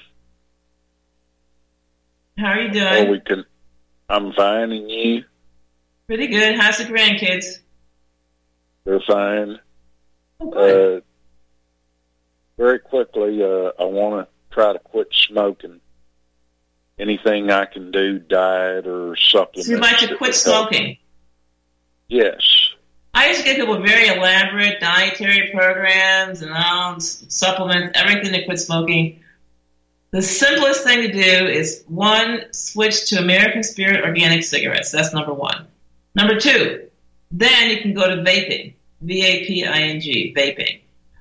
How are you doing? I'm fine, and you? Pretty good. How's the grandkids? They're fine. Okay. Very quickly, I want to try to quit smoking. Anything I can do, diet or supplement. So you'd like to quit smoking? Yes. I used to get people very elaborate dietary programs and all supplements, everything to quit smoking. The simplest thing to do is, 1, switch to American Spirit organic cigarettes. That's number 1. Number 2, then you can go to vaping, V-A-P-I-N-G, vaping.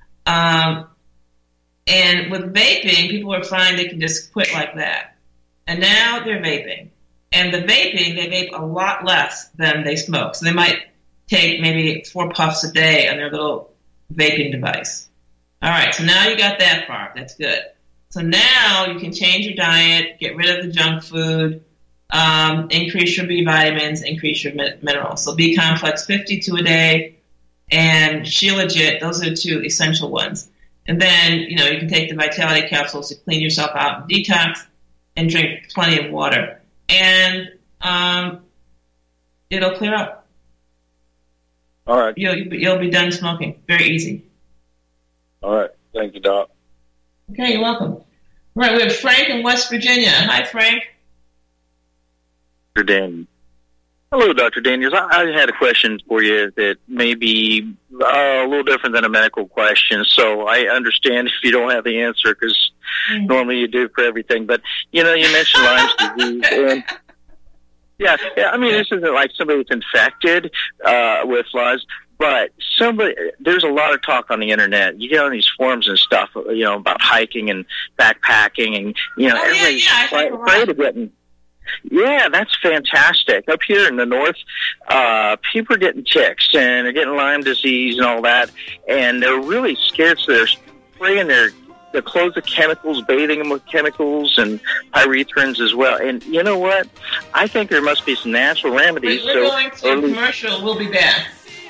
And with vaping, people are finding they can just quit like that. And now they're vaping. And the vaping, they vape a lot less than they smoke. So they might take maybe 4 puffs a day on their little vaping device. All right, so now you got that far. That's good. So now you can change your diet, get rid of the junk food, increase your B vitamins, increase your minerals. So B complex 52 a day and Shilajit, those are the 2 essential ones. And then, you can take the Vitality capsules to clean yourself out and detox, and drink plenty of water. And it'll clear up. All right. You'll be done smoking. Very easy. All right. Thank you, Doc. Okay, you're welcome. All right, we have Frank in West Virginia. Hi, Frank. Dr. Dan. Hello, Dr. Daniels. I had a question for you that may be a little different than a medical question, so I understand if you don't have the answer, because normally you do for everything. But, you mentioned Lyme's disease. And, yeah, I mean, this isn't like somebody that's infected with Lyme's, but there's a lot of talk on the Internet. You get on these forums and stuff, about hiking and backpacking, and, everybody's afraid of getting... Yeah, that's fantastic. Up here in the north, people are getting ticks and they're getting Lyme disease and all that, and they're really scared, so they're spraying their clothes with chemicals, bathing them with chemicals and pyrethrins as well. And you know what? I think there must be some natural remedies. We're going to commercial. We'll be back.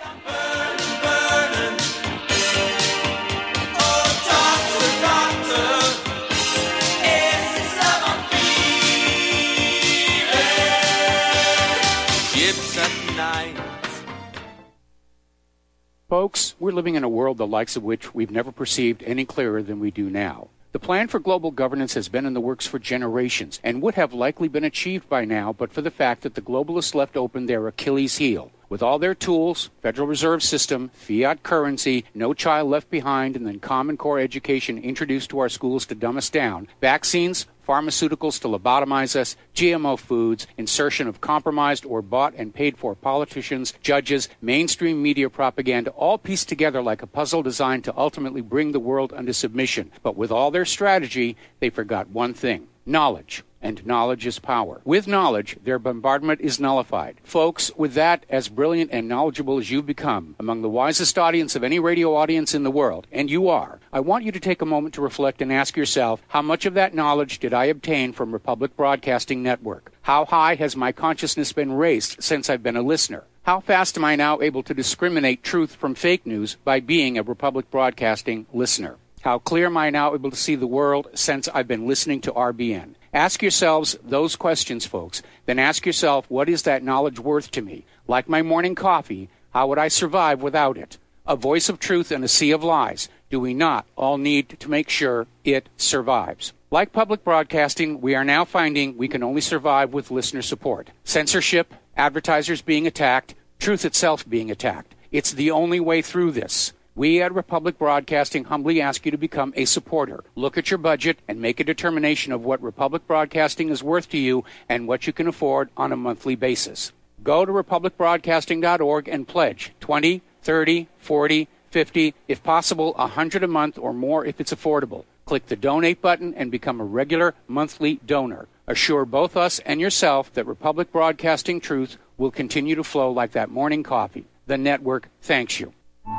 Folks, we're living in a world the likes of which we've never perceived any clearer than we do now. The plan for global governance has been in the works for generations and would have likely been achieved by now but for the fact that the globalists left open their Achilles heel. With all their tools, Federal Reserve System, fiat currency, no child left behind, and then Common Core education introduced to our schools to dumb us down, vaccines, pharmaceuticals to lobotomize us, GMO foods, insertion of compromised or bought and paid for politicians, judges, mainstream media propaganda, all pieced together like a puzzle designed to ultimately bring the world under submission. But with all their strategy, they forgot one thing: knowledge. And knowledge is power. With knowledge, their bombardment is nullified. Folks, with that, as brilliant and knowledgeable as you've become, among the wisest audience of any radio audience in the world, and you are, I want you to take a moment to reflect and ask yourself, how much of that knowledge did I obtain from Republic Broadcasting Network? How high has my consciousness been raised since I've been a listener? How fast am I now able to discriminate truth from fake news by being a Republic Broadcasting listener? How clear am I now able to see the world since I've been listening to RBN? Ask yourselves those questions, folks. Then ask yourself, what is that knowledge worth to me? Like my morning coffee, how would I survive without it? A voice of truth in a sea of lies. Do we not all need to make sure it survives? Like public broadcasting, we are now finding we can only survive with listener support. Censorship, advertisers being attacked, truth itself being attacked. It's the only way through this. We at Republic Broadcasting humbly ask you to become a supporter. Look at your budget and make a determination of what Republic Broadcasting is worth to you and what you can afford on a monthly basis. Go to republicbroadcasting.org and pledge $20, $30, $40, $50, if possible, $100 a month or more if it's affordable. Click the donate button and become a regular monthly donor. Assure both us and yourself that Republic Broadcasting truth will continue to flow like that morning coffee. The network thanks you.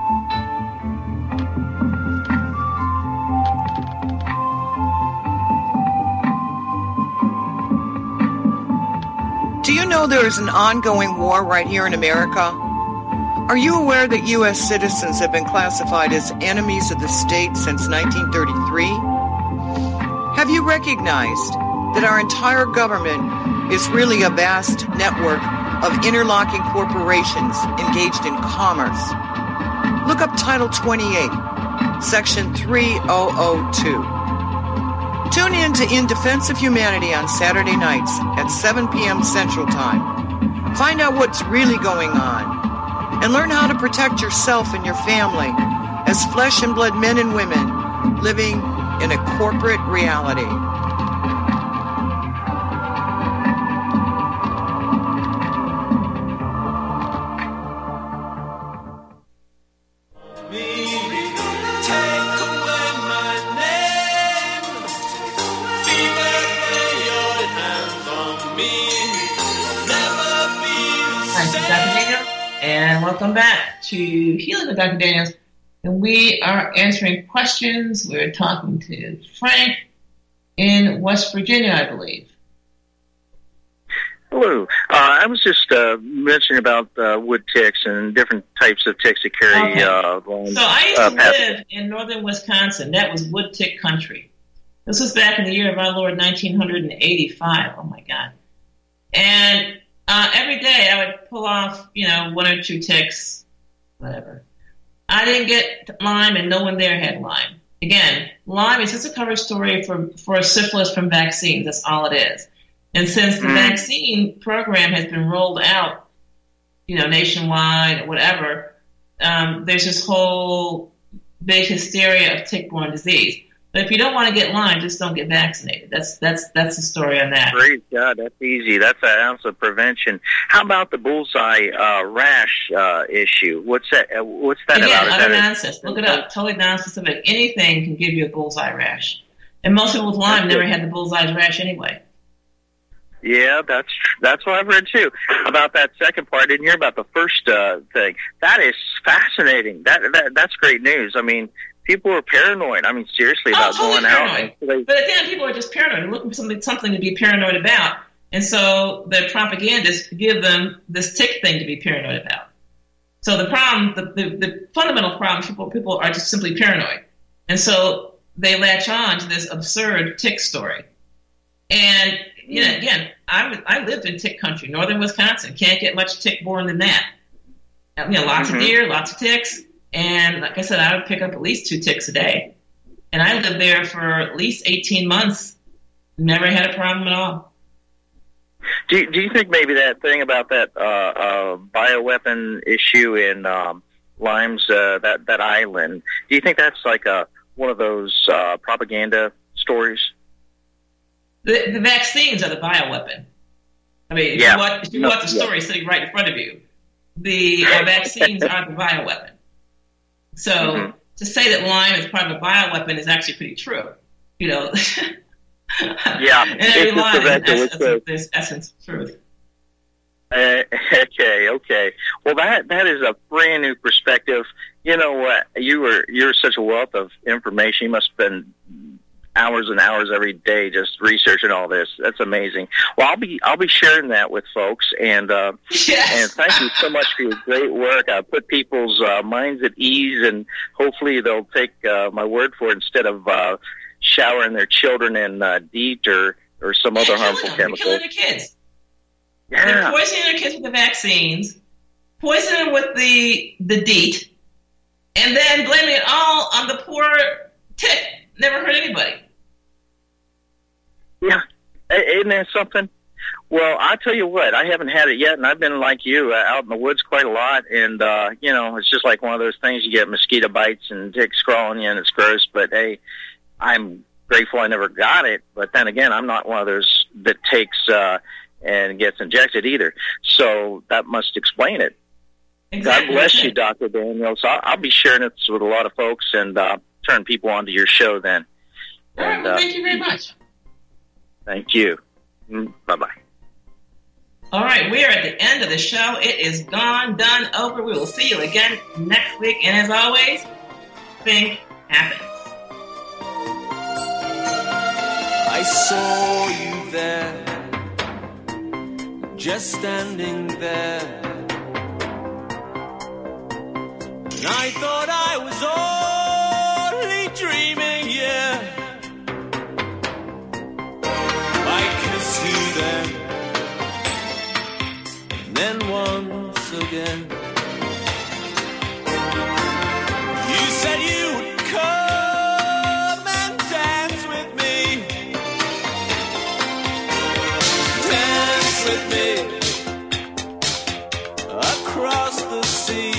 Do you know there is an ongoing war right here in America? Are you aware that U.S. citizens have been classified as enemies of the state since 1933? Have you recognized that our entire government is really a vast network of interlocking corporations engaged in commerce? Look up Title 28, Section 3002. Tune in to In Defense of Humanity on Saturday nights at 7 p.m. Central Time. Find out what's really going on and learn how to protect yourself and your family as flesh and blood men and women living in a corporate reality. And welcome back to Healing with Dr. Daniels. And we are answering questions. We're talking to Frank in West Virginia, I believe. Hello. I was just mentioning about wood ticks and different types of ticks that carry... So I used to live in northern Wisconsin. That was wood tick country. This was back in the year of our Lord, 1985. Oh, my God. And every day I would pull off, one or two ticks, whatever. I didn't get Lyme, and no one there had Lyme. Again, Lyme is just a cover story for syphilis from vaccines. That's all it is. And since the vaccine program has been rolled out nationwide or whatever, there's this whole big hysteria of tick-borne disease. But if you don't want to get Lyme, just don't get vaccinated. That's the story on that. Praise God, that's easy. That's an ounce of prevention. How about the bullseye rash issue? What's that Again, about? Utter nonsense. Look it up. Totally non-specific. Anything can give you a bullseye rash. And most people with Lyme never had the bullseye rash anyway. Yeah, that's what I've read too. About that second part, I didn't hear about the first thing. That is fascinating. That's great news. I mean, people are paranoid. I mean, seriously, about going out. But at the end, people are just paranoid. They're looking for something to be paranoid about. And so the propagandists give them this tick thing to be paranoid about. So the problem, the fundamental problem, people are just simply paranoid. And so they latch on to this absurd tick story. And, again, I lived in tick country, northern Wisconsin. Can't get much tick-borne than that. Lots of deer, lots of ticks. And like I said, I would pick up at least 2 ticks a day. And I lived there for at least 18 months. Never had a problem at all. Do you think maybe that thing about that bioweapon issue in Lyme's, that island, do you think that's like one of those propaganda stories? The vaccines are the bioweapon. I mean, if you want the story sitting right in front of you, the vaccines are the bioweapon. So to say that Lyme is part of a bioweapon is actually pretty true. Yeah. And every line is essence of truth. Okay. Well, that is a brand new perspective. You know what? You're such a wealth of information. You must spend hours and hours every day just researching all this. That's amazing. Well, I'll be sharing that with folks, and and thank you so much for your great work. I put people's minds at ease, and hopefully they'll take my word for it instead of showering their children in DEET or some other harmful chemicals. Killing their kids. Yeah. They're poisoning their kids with the vaccines, poisoning them with the DEET, and then blaming it all on the poor tick. Never hurt anybody. Yeah. Isn't that something? Well, I'll tell you what, I haven't had it yet, and I've been like you, out in the woods quite a lot, and, it's just like one of those things, you get mosquito bites and ticks crawling you, and it's gross, but, hey, I'm grateful I never got it, but then again, I'm not one of those that takes and gets injected either, so that must explain it. Exactly. God bless you, Dr. Daniels. I'll be sharing it with a lot of folks, and turn people onto your show then. All right, well, thank you very much. Thank you. Bye-bye. All right, we are at the end of the show. It is gone, done, over. We will see you again next week. And as always, think happiness. I saw you there, just standing there. And I thought I was only dreaming, yeah. I kissed you then, and then once again. You said you would come and dance with me. Dance with me across the sea.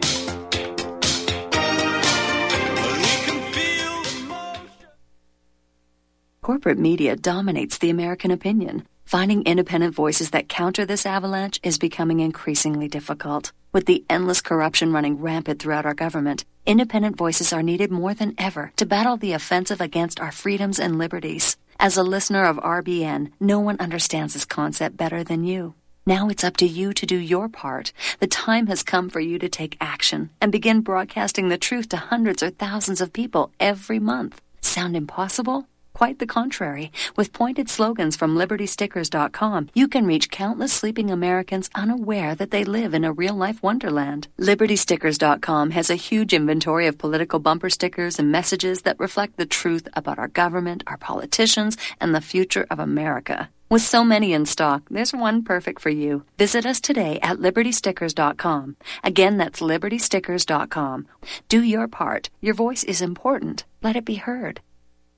Corporate media dominates the American opinion. Finding independent voices that counter this avalanche is becoming increasingly difficult. With the endless corruption running rampant throughout our government, independent voices are needed more than ever to battle the offensive against our freedoms and liberties. As a listener of RBN, no one understands this concept better than you. Now it's up to you to do your part. The time has come for you to take action and begin broadcasting the truth to hundreds or thousands of people every month. Sound impossible? Quite the contrary. With pointed slogans from LibertyStickers.com, you can reach countless sleeping Americans unaware that they live in a real-life wonderland. LibertyStickers.com has a huge inventory of political bumper stickers and messages that reflect the truth about our government, our politicians, and the future of America. With so many in stock, there's one perfect for you. Visit us today at LibertyStickers.com. Again, that's LibertyStickers.com. Do your part. Your voice is important. Let it be heard.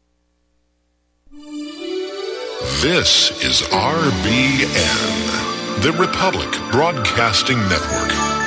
This is RBN, The Republic Broadcasting Network.